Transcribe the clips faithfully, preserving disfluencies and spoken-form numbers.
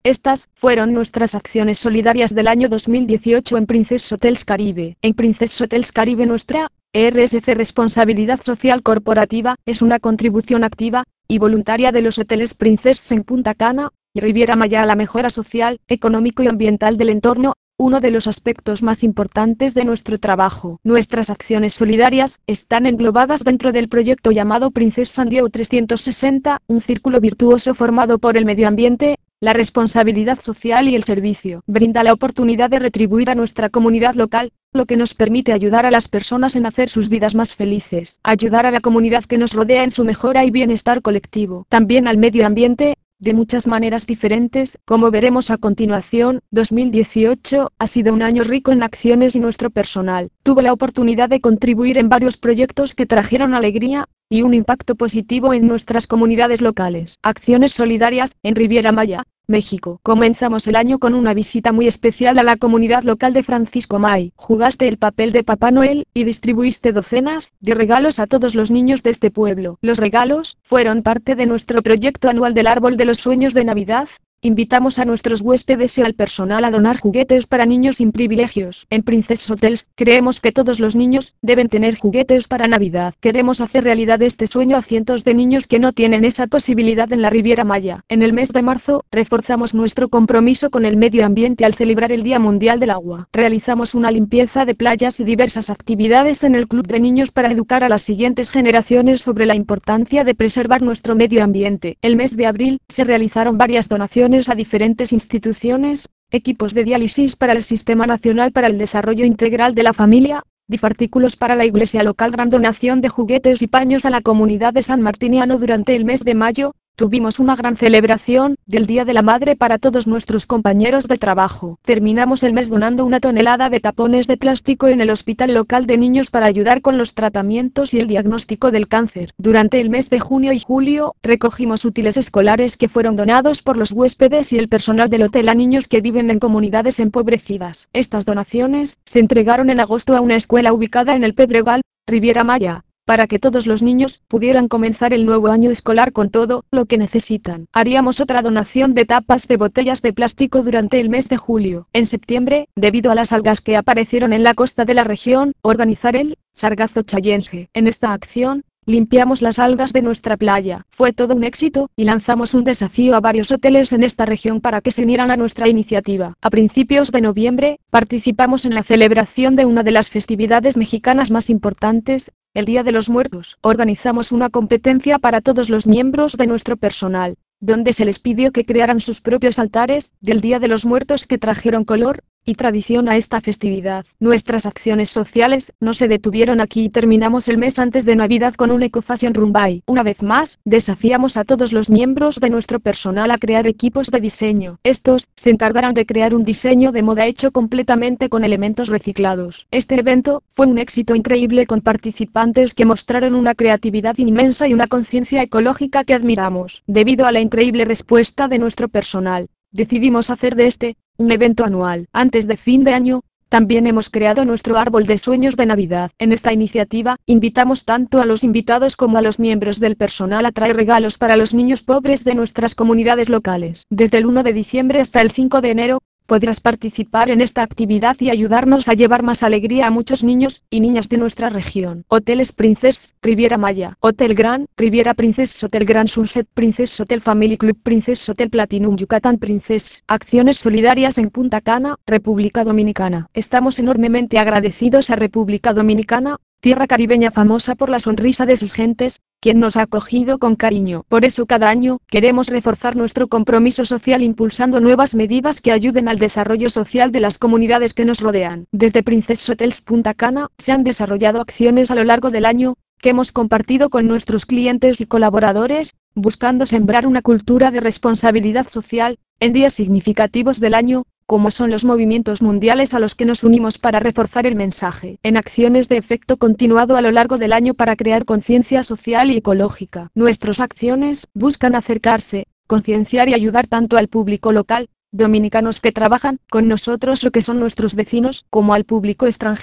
Estas fueron nuestras acciones solidarias del año dos mil dieciocho en Princess Hotels Caribe. En Princess Hotels Caribe nuestra R S C Responsabilidad Social Corporativa es una contribución activa y voluntaria de los hoteles Princess en Punta Cana y Riviera Maya a la mejora social, económico y ambiental del entorno, uno de los aspectos más importantes de nuestro trabajo. Nuestras acciones solidarias están englobadas dentro del proyecto llamado Princess San Diego trescientos sesenta, un círculo virtuoso formado por el medio ambiente, la responsabilidad social y el servicio. Brinda la oportunidad de retribuir a nuestra comunidad local, lo que nos permite ayudar a las personas en hacer sus vidas más felices. Ayudar a la comunidad que nos rodea en su mejora y bienestar colectivo. También al medio ambiente, de muchas maneras diferentes, como veremos a continuación. Dos mil dieciocho ha sido un año rico en acciones y nuestro personal tuvo la oportunidad de contribuir en varios proyectos que trajeron alegría y un impacto positivo en nuestras comunidades locales. Acciones solidarias en Riviera Maya, México. Comenzamos el año con una visita muy especial a la comunidad local de Francisco May. Jugaste el papel de Papá Noel y distribuiste docenas de regalos a todos los niños de este pueblo. Los regalos fueron parte de nuestro proyecto anual del Árbol de los Sueños de Navidad. Invitamos a nuestros huéspedes y al personal a donar juguetes para niños sin privilegios. En Princess Hotels creemos que todos los niños deben tener juguetes para Navidad. Queremos hacer realidad este sueño a cientos de niños que no tienen esa posibilidad en la Riviera Maya. En el mes de marzo, reforzamos nuestro compromiso con el medio ambiente al celebrar el Día Mundial del Agua. Realizamos una limpieza de playas y diversas actividades en el Club de Niños para educar a las siguientes generaciones sobre la importancia de preservar nuestro medio ambiente. El mes de abril, se realizaron varias donaciones a diferentes instituciones, equipos de diálisis para el Sistema Nacional para el Desarrollo Integral de la Familia, D I F artículos para la iglesia local, gran donación de juguetes y paños a la comunidad de San Martiniano. Durante el mes de mayo, tuvimos una gran celebración del Día de la Madre para todos nuestros compañeros de trabajo. Terminamos el mes donando una tonelada de tapones de plástico en el hospital local de niños para ayudar con los tratamientos y el diagnóstico del cáncer. Durante el mes de junio y julio, recogimos útiles escolares que fueron donados por los huéspedes y el personal del hotel a niños que viven en comunidades empobrecidas. Estas donaciones se entregaron en agosto a una escuela ubicada en el Pedregal, Riviera Maya, para que todos los niños pudieran comenzar el nuevo año escolar con todo lo que necesitan. Haríamos otra donación de tapas de botellas de plástico durante el mes de julio. En septiembre, debido a las algas que aparecieron en la costa de la región, organizar el Sargazo Challenge. En esta acción, limpiamos las algas de nuestra playa. Fue todo un éxito, y lanzamos un desafío a varios hoteles en esta región para que se unieran a nuestra iniciativa. A principios de noviembre, participamos en la celebración de una de las festividades mexicanas más importantes, el Día de los Muertos. Organizamos una competencia para todos los miembros de nuestro personal, donde se les pidió que crearan sus propios altares del Día de los Muertos que trajeron color y tradición a esta festividad. Nuestras acciones sociales no se detuvieron aquí y terminamos el mes antes de Navidad con un Eco Fashion Runway. Una vez más, desafiamos a todos los miembros de nuestro personal a crear equipos de diseño. Estos se encargarán de crear un diseño de moda hecho completamente con elementos reciclados. Este evento fue un éxito increíble con participantes que mostraron una creatividad inmensa y una conciencia ecológica que admiramos. Debido a la increíble respuesta de nuestro personal, decidimos hacer de este un evento anual. Antes de fin de año, también hemos creado nuestro árbol de sueños de Navidad. En esta iniciativa, invitamos tanto a los invitados como a los miembros del personal a traer regalos para los niños pobres de nuestras comunidades locales. Desde el uno de diciembre hasta el cinco de enero, podrás participar en esta actividad y ayudarnos a llevar más alegría a muchos niños y niñas de nuestra región. Hoteles Princess, Riviera Maya, Hotel Grand, Riviera Princess, Hotel Grand Sunset Princess, Hotel Family Club Princess, Hotel Platinum Yucatán Princess. Acciones solidarias en Punta Cana, República Dominicana. Estamos enormemente agradecidos a República Dominicana, tierra caribeña famosa por la sonrisa de sus gentes, quien nos ha acogido con cariño. Por eso cada año, queremos reforzar nuestro compromiso social impulsando nuevas medidas que ayuden al desarrollo social de las comunidades que nos rodean. Desde Princess Hotels Punta Cana, se han desarrollado acciones a lo largo del año, que hemos compartido con nuestros clientes y colaboradores, buscando sembrar una cultura de responsabilidad social, en días significativos del año, como son los movimientos mundiales a los que nos unimos para reforzar el mensaje, en acciones de efecto continuado a lo largo del año para crear conciencia social y ecológica. Nuestras acciones buscan acercarse, concienciar y ayudar tanto al público local, dominicanos que trabajan con nosotros o que son nuestros vecinos, como al público extranjero,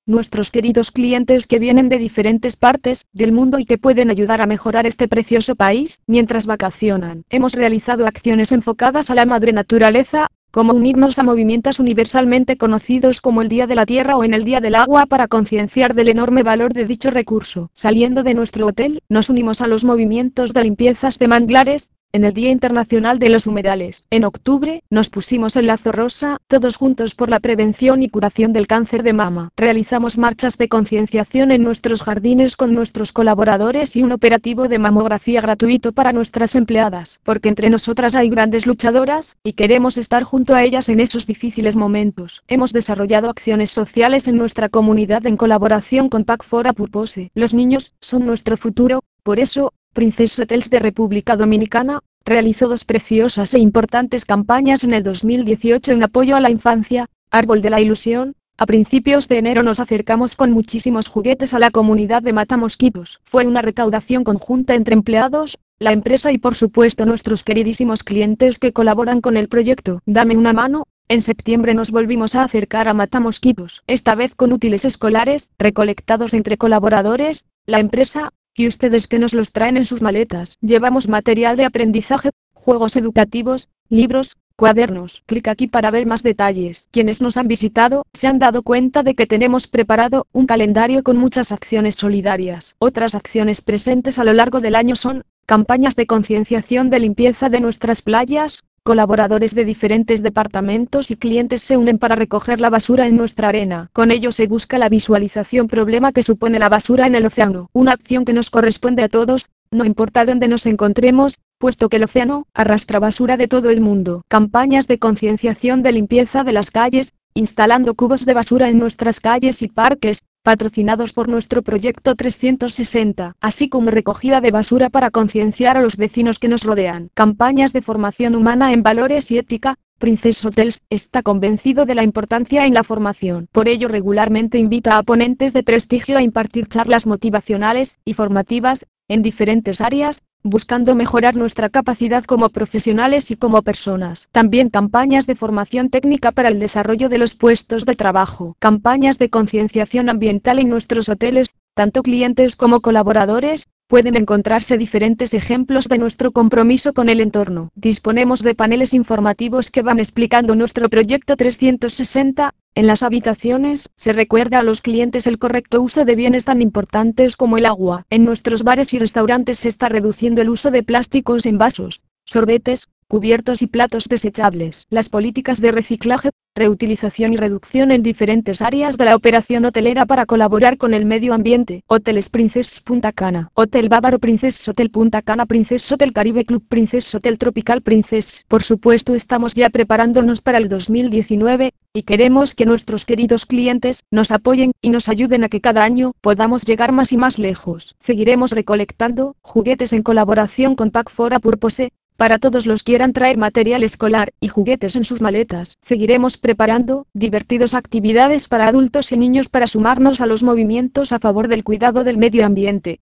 Nuestros queridos clientes que vienen de diferentes partes del mundo y que pueden ayudar a mejorar este precioso país mientras vacacionan. Hemos realizado acciones enfocadas a la madre naturaleza, como unirnos a movimientos universalmente conocidos como el Día de la Tierra o en el Día del Agua para concienciar del enorme valor de dicho recurso. Saliendo de nuestro hotel, nos unimos a los movimientos de limpiezas de manglares, en el Día Internacional de los Humedales. En octubre, nos pusimos el lazo rosa, todos juntos por la prevención y curación del cáncer de mama. Realizamos marchas de concienciación en nuestros jardines con nuestros colaboradores y un operativo de mamografía gratuito para nuestras empleadas, porque entre nosotras hay grandes luchadoras, y queremos estar junto a ellas en esos difíciles momentos. Hemos desarrollado acciones sociales en nuestra comunidad en colaboración con Pack for a Purpose. Los niños son nuestro futuro, por eso, Princess Hotels de República Dominicana realizó dos preciosas e importantes campañas en el dos mil dieciocho en apoyo a la infancia, Árbol de la Ilusión. A principios de enero nos acercamos con muchísimos juguetes a la comunidad de Matamosquitos. Fue una recaudación conjunta entre empleados, la empresa y por supuesto nuestros queridísimos clientes que colaboran con el proyecto. Dame una mano. En septiembre nos volvimos a acercar a Matamosquitos, esta vez con útiles escolares, recolectados entre colaboradores, la empresa, y ustedes que nos los traen en sus maletas. Llevamos material de aprendizaje, juegos educativos, libros, cuadernos. Clic aquí para ver más detalles. Quienes nos han visitado, se han dado cuenta de que tenemos preparado un calendario con muchas acciones solidarias. Otras acciones presentes a lo largo del año son, campañas de concienciación de limpieza de nuestras playas. Colaboradores de diferentes departamentos y clientes se unen para recoger la basura en nuestra arena. Con ello se busca la visualización problema que supone la basura en el océano. Una acción que nos corresponde a todos, no importa dónde nos encontremos, puesto que el océano arrastra basura de todo el mundo. Campañas de concienciación de limpieza de las calles, instalando cubos de basura en nuestras calles y parques, patrocinados por nuestro proyecto trescientos sesenta, así como recogida de basura para concienciar a los vecinos que nos rodean. Campañas de formación humana en valores y ética. Princess Hotels está convencido de la importancia en la formación. Por ello regularmente invita a ponentes de prestigio a impartir charlas motivacionales y formativas, en diferentes áreas, buscando mejorar nuestra capacidad como profesionales y como personas. También campañas de formación técnica para el desarrollo de los puestos de trabajo. Campañas de concienciación ambiental en nuestros hoteles, tanto clientes como colaboradores, pueden encontrarse diferentes ejemplos de nuestro compromiso con el entorno. Disponemos de paneles informativos que van explicando nuestro proyecto trescientos sesenta, en las habitaciones, se recuerda a los clientes el correcto uso de bienes tan importantes como el agua. En nuestros bares y restaurantes se está reduciendo el uso de plásticos en vasos, sorbetes, cubiertos y platos desechables. Las políticas de reciclaje, reutilización y reducción en diferentes áreas de la operación hotelera para colaborar con el medio ambiente. Hoteles Princess Punta Cana, Hotel Bávaro Princess Hotel Punta Cana Princess Hotel Caribe Club Princess Hotel Tropical Princess. Por supuesto estamos ya preparándonos para el dos mil diecinueve, y queremos que nuestros queridos clientes nos apoyen y nos ayuden a que cada año podamos llegar más y más lejos. Seguiremos recolectando juguetes en colaboración con Pack for a Purpose, para todos los que quieran traer material escolar y juguetes en sus maletas. Seguiremos preparando divertidas actividades para adultos y niños para sumarnos a los movimientos a favor del cuidado del medio ambiente.